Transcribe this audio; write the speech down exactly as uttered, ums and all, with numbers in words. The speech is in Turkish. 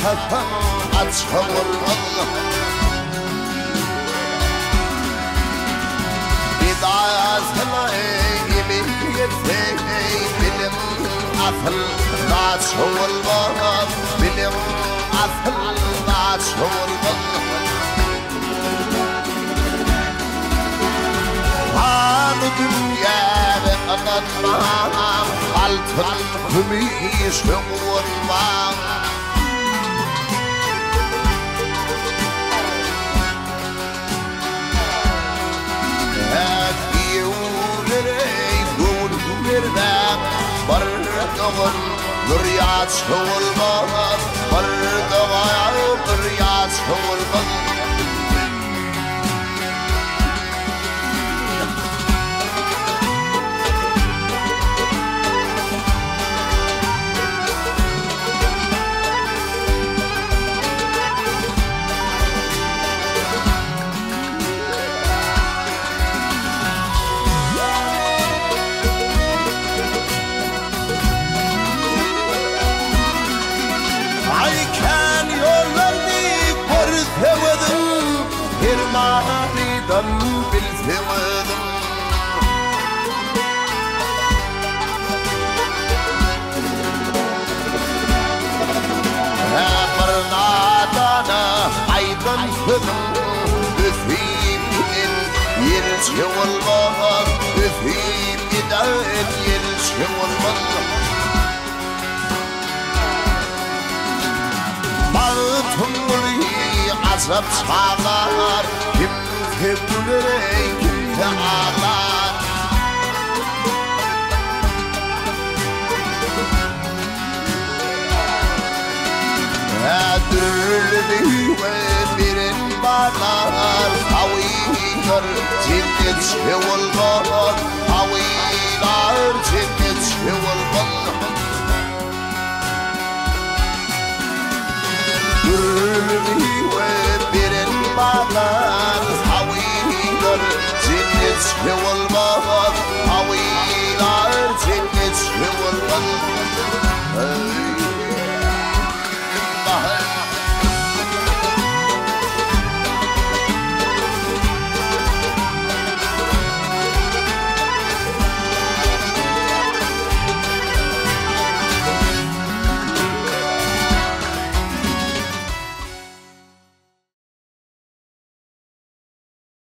kafam açılmaz. İdâsına yemin etsek bilim asıl açılmaz. Bilim asıl açılmaz. Hanı dünyada anlatmam, altın gümüş olmam. Hep yürürey gülürden, bardağın bir yaş olmaz, bardağa bir yaş olmaz. Maniden bilsemedim. Bir nadana aydınladım, üfeyimden yerçi olmaz, üfeyimden yerçi olmaz. Bağıtımlı azap çağlar, kim sevdiler, kim de ağlar. Öldürdü ve birin bağlar, havîler cennet şevulmaz, havîler cennet şevulmaz. Öldürdü ve birin bağlar, havîler cennet şevulmaz, havîler cennet şevulmaz.